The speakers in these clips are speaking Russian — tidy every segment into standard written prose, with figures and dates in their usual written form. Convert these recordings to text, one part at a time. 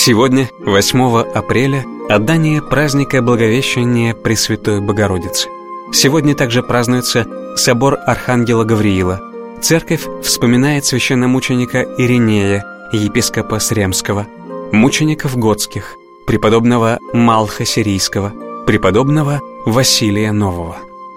Сегодня, 8 апреля, отдание праздника Благовещения Пресвятой Богородицы. Сегодня также празднуется собор Архангела Гавриила. Церковь вспоминает священномученика Иринея, епископа Сремского, мучеников готских, преподобного Малха Сирийского, преподобного Василия Нового.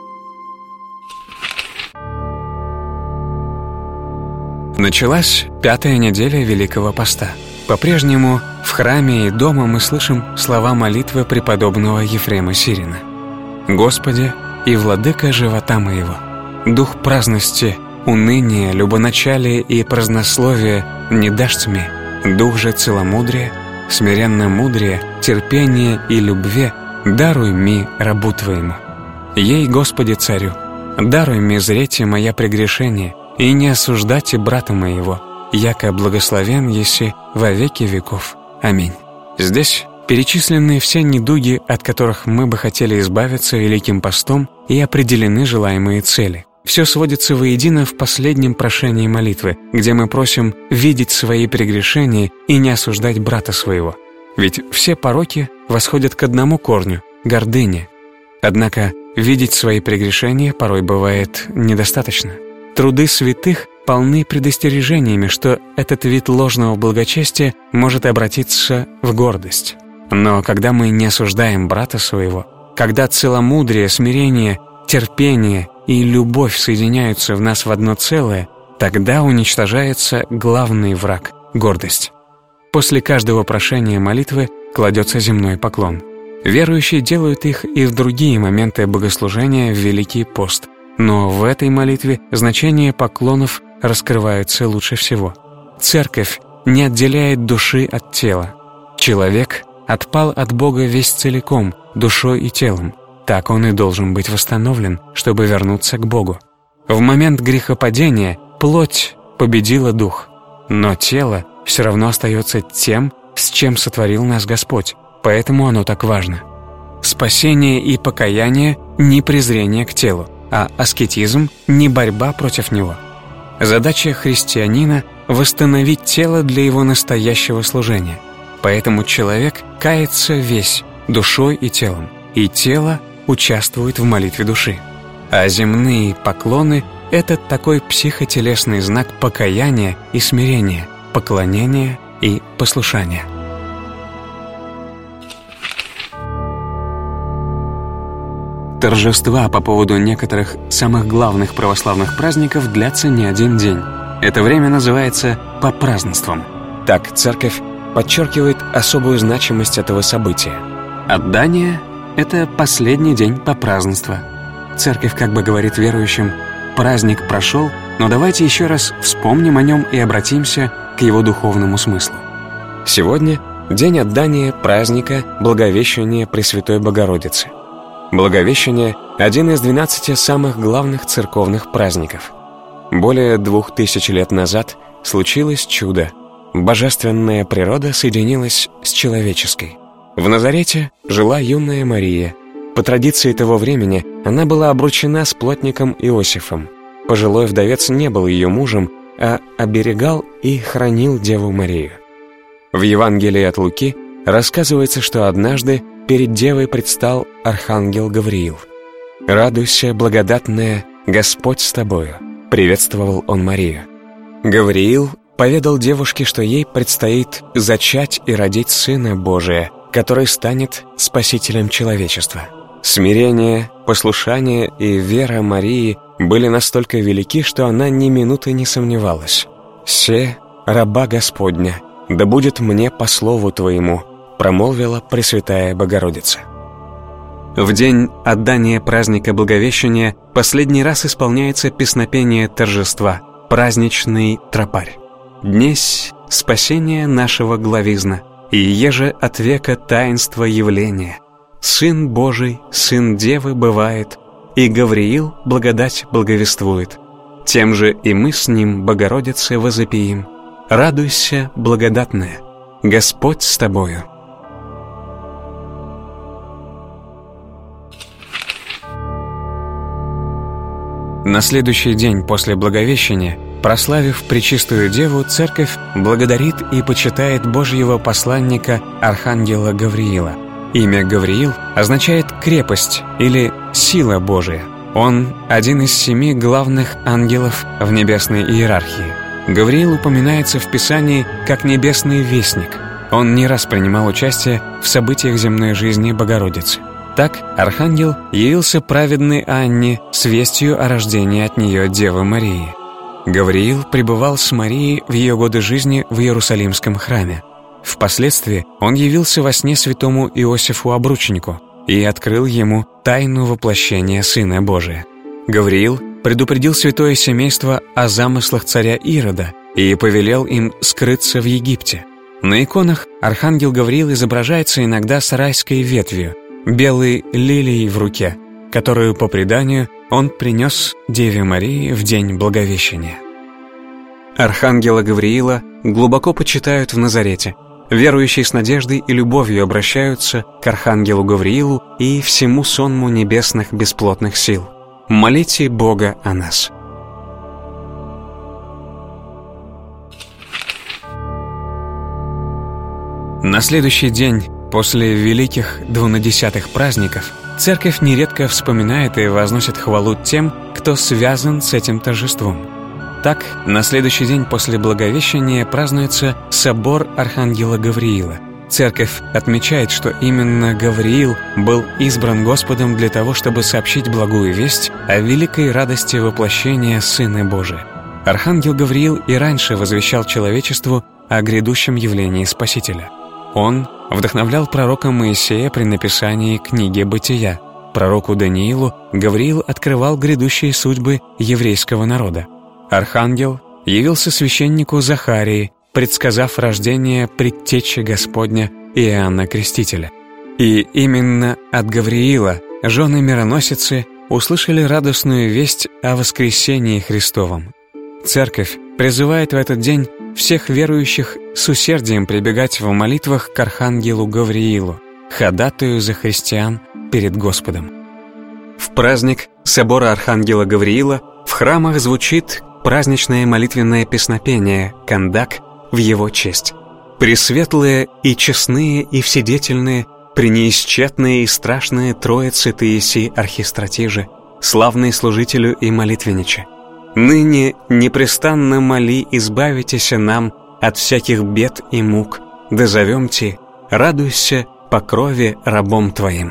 Началась 5-я неделя Великого Поста. По-прежнему в храме и дома мы слышим слова молитвы преподобного Ефрема Сирина. «Господи и владыка живота моего, дух праздности, уныния, любоначалия и празднословия не дашь тьме, дух же целомудрия, смиренно мудрия, терпения и любви даруй ми рабу Твоему. Ей, Господи Царю, даруй ми зрете моя прегрешение, и не осуждайте брата моего, яко благословен еси во веки веков. Аминь». Здесь перечислены все недуги, от которых мы бы хотели избавиться Великим Постом, и определены желаемые цели. Все сводится воедино в последнем прошении молитвы, где мы просим видеть свои прегрешения и не осуждать брата своего. Ведь все пороки восходят к одному корню – гордыне. Однако видеть свои прегрешения порой бывает недостаточно. Труды святых полны предостережениями, что этот вид ложного благочестия может обратиться в гордость. Но когда мы не осуждаем брата своего, когда целомудрие, смирение, терпение и любовь соединяются в нас в одно целое, тогда уничтожается главный враг – гордость. После каждого прошения молитвы кладется земной поклон. Верующие делают их и в другие моменты богослужения в Великий пост. Но в этой молитве значение поклонов раскрывается лучше всего. Церковь не отделяет души от тела. Человек отпал от Бога весь целиком, душой и телом. Так он и должен быть восстановлен, чтобы вернуться к Богу. В момент грехопадения плоть победила дух, но тело все равно остается тем, с чем сотворил нас Господь, поэтому оно так важно. Спасение и покаяние – не презрение к телу, а аскетизм – не борьба против него. Задача христианина – восстановить тело для его настоящего служения. Поэтому человек кается весь, душой и телом, и тело участвует в молитве души. А земные поклоны – это такой психотелесный знак покаяния и смирения, поклонения и послушания. Торжества по поводу некоторых самых главных православных праздников длятся не один день. Это время называется попразднством. Так церковь подчеркивает особую значимость этого события. Отдание – это последний день попразднства. Церковь как бы говорит верующим: праздник прошел, но давайте еще раз вспомним о нем и обратимся к его духовному смыслу. Сегодня день отдания праздника Благовещения Пресвятой Богородицы. Благовещение – один из 12 самых главных церковных праздников. Более 2000 лет назад случилось чудо. Божественная природа соединилась с человеческой. В Назарете жила юная Мария. По традиции того времени она была обручена с плотником Иосифом. Пожилой вдовец не был ее мужем, а оберегал и хранил Деву Марию. В Евангелии от Луки рассказывается, что однажды перед Девой предстал Архангел Гавриил. «Радуйся, благодатная, Господь с тобою», — приветствовал он Марию. Гавриил поведал девушке, что ей предстоит зачать и родить Сына Божия, который станет Спасителем человечества. Смирение, послушание и вера Марии были настолько велики, что она ни минуты не сомневалась. «Се, раба Господня, да будет мне по слову Твоему», промолвила Пресвятая Богородица. В день отдания праздника Благовещения последний раз исполняется песнопение торжества, праздничный тропарь. «Днесь спасение нашего главизна, и еже от века таинство явления. Сын Божий, Сын Девы бывает, и Гавриил благодать благовествует. Тем же и мы с ним, Богородице, возопиим: радуйся, благодатная, Господь с тобою». На следующий день после Благовещения Прославив Пречистую Деву, Церковь благодарит и почитает Божьего посланника Архангела Гавриила. Имя Гавриил означает «крепость» или «сила Божия». Он один из 7 главных ангелов в небесной иерархии. Гавриил упоминается в Писании как небесный вестник. Он не раз принимал участие в событиях земной жизни Богородицы. Так, архангел явился праведной Анне с вестью о рождении от нее Девы Марии. Гавриил пребывал с Марией в ее годы жизни в Иерусалимском храме. Впоследствии он явился во сне святому Иосифу Обручнику и открыл ему тайну воплощения Сына Божия. Гавриил предупредил святое семейство о замыслах царя Ирода и повелел им скрыться в Египте. На иконах архангел Гавриил изображается иногда с райской ветвью, белой лилией в руке, которую, по преданию, он принес Деве Марии в день Благовещения. Архангела Гавриила глубоко почитают в Назарете. Верующие с надеждой и любовью обращаются к архангелу Гавриилу и всему сонму небесных бесплотных сил. Молите Бога о нас. На следующий день после великих 12 праздников Церковь нередко вспоминает и возносит хвалу тем, кто связан с этим торжеством. Так, на следующий день после Благовещения празднуется собор Архангела Гавриила. Церковь отмечает, что именно Гавриил был избран Господом для того, чтобы сообщить благую весть о великой радости воплощения Сына Божия. Архангел Гавриил и раньше возвещал человечеству о грядущем явлении Спасителя. Он вдохновлял пророка Моисея при написании книги «Бытия». Пророку Даниилу Гавриил открывал грядущие судьбы еврейского народа. Архангел явился священнику Захарии, предсказав рождение предтечи Господня Иоанна Крестителя. И именно от Гавриила жены мироносицы услышали радостную весть о воскресении Христовом. Церковь призывает в этот день всех верующих с усердием прибегать в молитвах к Архангелу Гавриилу, ходатаю за христиан перед Господом. В праздник собора Архангела Гавриила в храмах звучит праздничное молитвенное песнопение «Кандак» в его честь. «Пресветлые и честные и вседетельные, пренеисчетные и страшные Троицы Таисии Архистратижи, славные служителю и молитвенниче, ныне непрестанно моли избавитеся нам от всяких бед и мук, да зовемте, радуйся по крови рабом Твоим».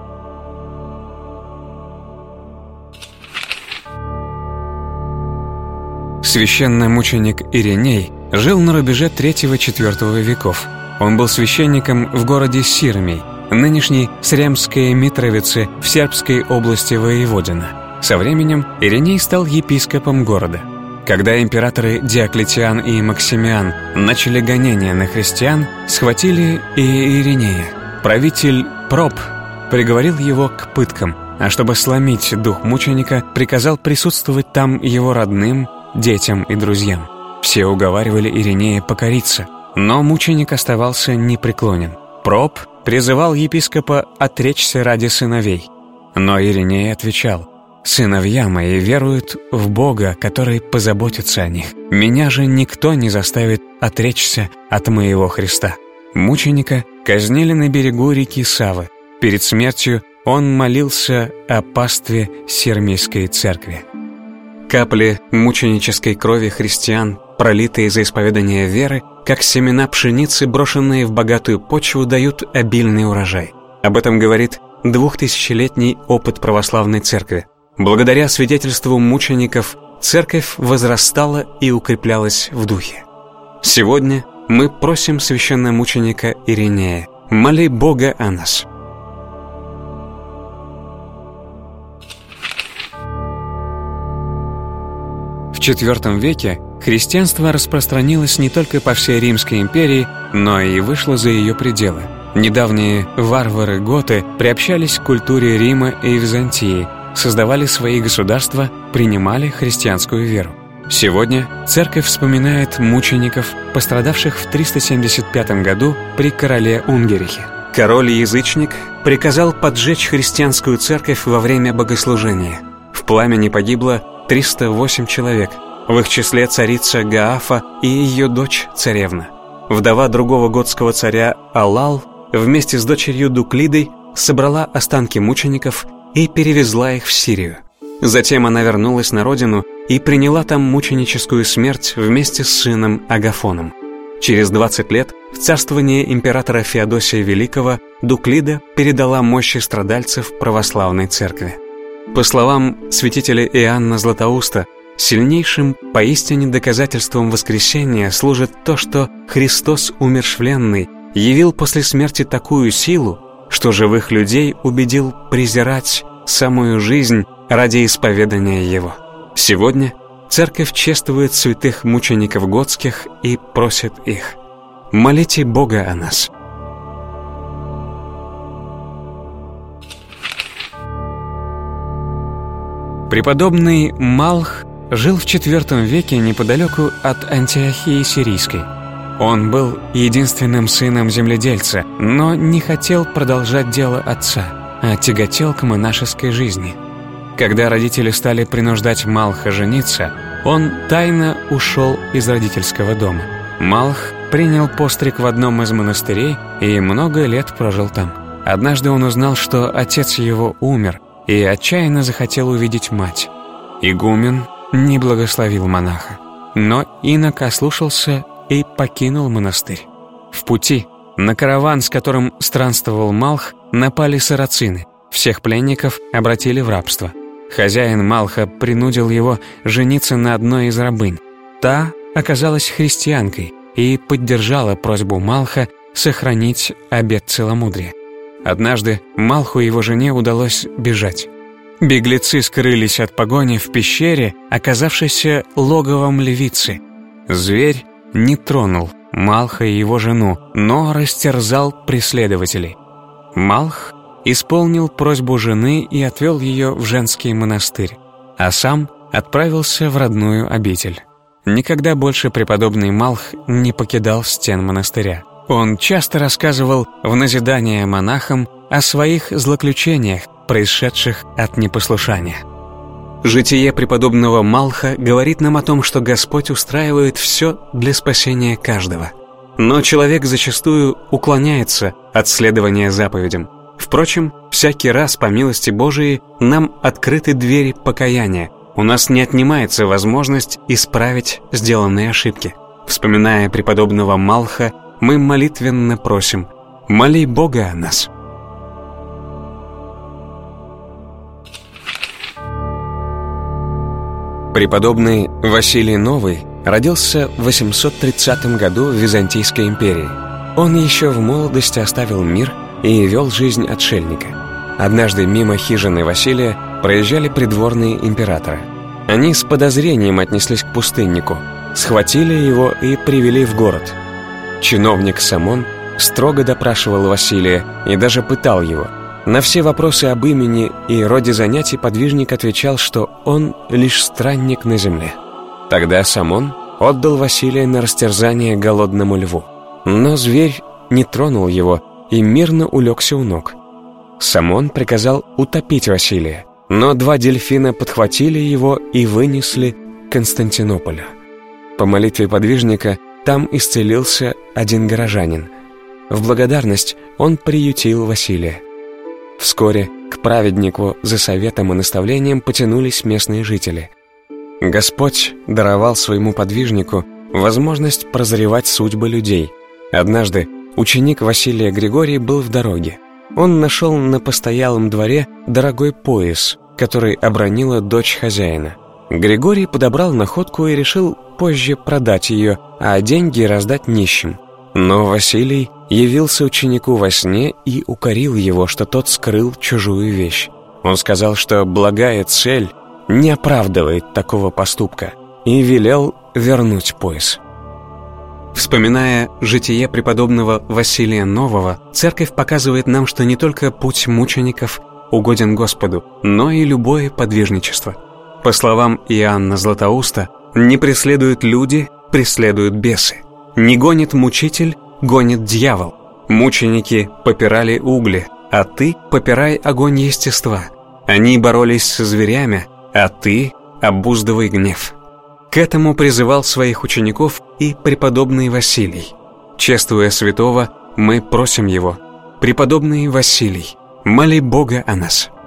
Священномученик Ириней жил на рубеже III-IV веков. Он был священником в городе Сирмий, нынешней Сремской Митровицы в Сербской области Воеводина. Со временем Ириней стал епископом города. Когда императоры Диоклетиан и Максимиан начали гонения на христиан, схватили и Иринея. Правитель Проб приговорил его к пыткам, а чтобы сломить дух мученика, приказал присутствовать там его родным, детям и друзьям. Все уговаривали Иринея покориться, но мученик оставался непреклонен. Проб призывал епископа отречься ради сыновей. Но Ириней отвечал: «Сыновья мои веруют в Бога, который позаботится о них. Меня же никто не заставит отречься от моего Христа». Мученика казнили на берегу реки Савы. Перед смертью он молился о пастве Сирмийской церкви. Капли мученической крови христиан, пролитые за исповедание веры, как семена пшеницы, брошенные в богатую почву, дают обильный урожай. Об этом говорит 2000-летний опыт православной церкви. Благодаря свидетельству мучеников церковь возрастала и укреплялась в духе. Сегодня мы просим священномученика Иринея: моли Бога о нас. В IV веке христианство распространилось не только по всей Римской империи, но и вышло за ее пределы. Недавние варвары-готы приобщались к культуре Рима и Византии, создавали свои государства, принимали христианскую веру. Сегодня церковь вспоминает мучеников, пострадавших в 375 году при короле Унгерихе. Король-язычник приказал поджечь христианскую церковь во время богослужения. В пламени погибло 308 человек. В их числе царица Гаафа и ее дочь царевна. Вдова другого готского царя Алал вместе с дочерью Дуклидой собрала останки мучеников и перевезла их в Сирию. Затем она вернулась на родину и приняла там мученическую смерть вместе с сыном Агафоном. Через 20 лет в царствование императора Феодосия Великого Дуклида передала мощи страдальцев православной церкви. По словам святителя Иоанна Златоуста, сильнейшим поистине доказательством воскресения служит то, что Христос умерщвленный явил после смерти такую силу, что живых людей убедил презирать самую жизнь ради исповедания Его. Сегодня Церковь чествует святых мучеников готских и просит их: молите Бога о нас. Преподобный Малх жил в IV веке неподалеку от Антиохии Сирийской. Он был единственным сыном земледельца, но не хотел продолжать дело отца, а тяготел к монашеской жизни. Когда родители стали принуждать Малха жениться, он тайно ушел из родительского дома. Малх принял постриг в одном из монастырей и много лет прожил там. Однажды он узнал, что отец его умер, и отчаянно захотел увидеть мать. Игумен не благословил монаха, но инок ослушался и покинул монастырь. В пути на караван, с которым странствовал Малх, напали сарацины. Всех пленников обратили в рабство. Хозяин Малха принудил его жениться на одной из рабынь. Та оказалась христианкой и поддержала просьбу Малха сохранить обет целомудрия. Однажды Малху и его жене удалось бежать. Беглецы скрылись от погони в пещере, оказавшейся логовом львицы. Зверь не тронул Малха и его жену, но растерзал преследователей. Малх исполнил просьбу жены и отвел ее в женский монастырь, а сам отправился в родную обитель. Никогда больше преподобный Малх не покидал стен монастыря. Он часто рассказывал в назидание монахам о своих злоключениях, происшедших от непослушания. Житие преподобного Малха говорит нам о том, что Господь устраивает все для спасения каждого. Но человек зачастую уклоняется от следования заповедям. Впрочем, всякий раз, по милости Божией, нам открыты двери покаяния. У нас не отнимается возможность исправить сделанные ошибки. Вспоминая преподобного Малха, мы молитвенно просим: моли Бога о нас. Преподобный Василий Новый родился в 830 году в Византийской империи. Он еще в молодости оставил мир и вел жизнь отшельника. Однажды мимо хижины Василия проезжали придворные императора. Они с подозрением отнеслись к пустыннику, схватили его и привели в город. Чиновник Самон строго допрашивал Василия и даже пытал его. На все вопросы об имени и роде занятий подвижник отвечал, что он лишь странник на земле. Тогда Самон отдал Василия на растерзание голодному льву. Но зверь не тронул его и мирно улегся у ног. Самон приказал утопить Василия, но 2 дельфина подхватили его и вынесли к Константинополю. По молитве подвижника там исцелился один горожанин. В благодарность он приютил Василия. Вскоре к праведнику за советом и наставлением потянулись местные жители. Господь даровал своему подвижнику возможность прозревать судьбы людей. Однажды ученик Василия Григорий был в дороге. Он нашел на постоялом дворе дорогой пояс, который обронила дочь хозяина. Григорий подобрал находку и решил позже продать ее, а деньги раздать нищим. Но Василий явился ученику во сне и укорил его, что тот скрыл чужую вещь. Он сказал, что благая цель не оправдывает такого поступка, и велел вернуть пояс. Вспоминая житие преподобного Василия Нового, Церковь показывает нам, что не только путь мучеников угоден Господу, но и любое подвижничество. По словам Иоанна Златоуста, не преследуют люди, преследуют бесы. Не гонит мучитель, гонит дьявол. Мученики попирали угли, а ты попирай огонь естества. Они боролись со зверями, а ты обуздывай гнев. К этому призывал своих учеников и преподобный Василий. Чествуя святого, мы просим его: «Преподобный Василий, моли Бога о нас».